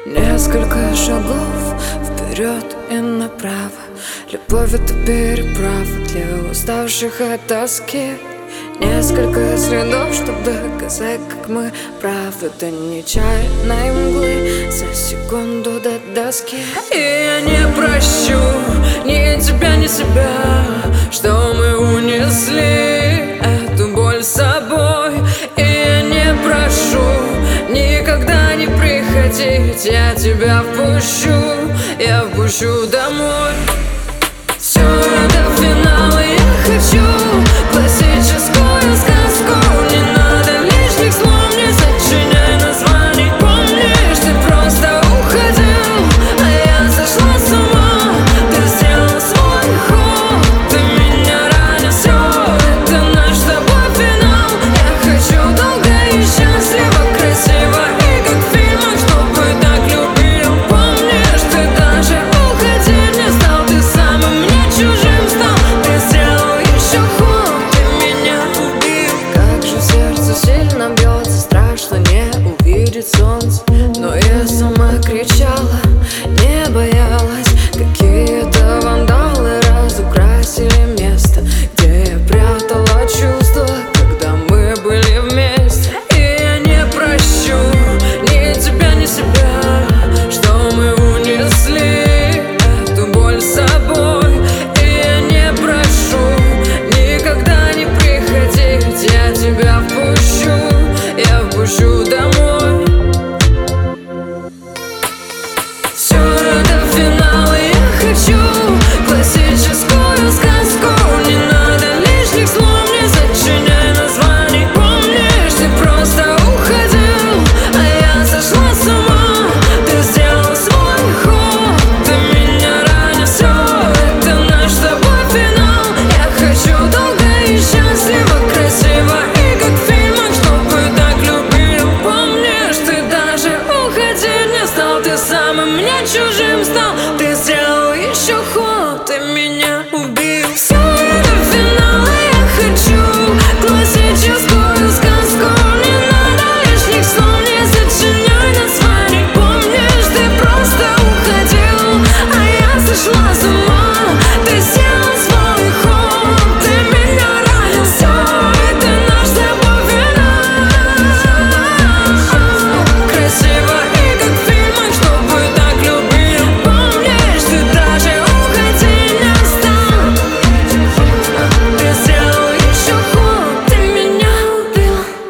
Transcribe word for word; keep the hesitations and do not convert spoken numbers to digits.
Несколько шагов вперед и направо. Любовь — это переправа для уставших от тоски. Несколько следов, чтобы доказать, как мы правы. До нечаянной мглы за секунду до доски. И я не прощу ни тебя, ни себя, что мы унесли эту боль с собой. И я не прошу никогда не приходить. Я тебя впущу, я впущу домой. Все до финала я хочу классическую сказку. Не надо лишних слов, не сочиняй названий. Помнишь, ты просто уходил, а я сошла с ума. Ты сделал свой ход, ты меня ранил. Все, это наш с тобой финал. Я хочу долго и счастливо, красиво и как в фильмах, чтобы так любил. Помнишь, ты даже уходить не стал, ты самым мне чужим стал. Ты сделал еще ход, ты меня убил. Как же сердце сильно бьется, страшно не увидеть солнце. Но я сама кричала, не боялась.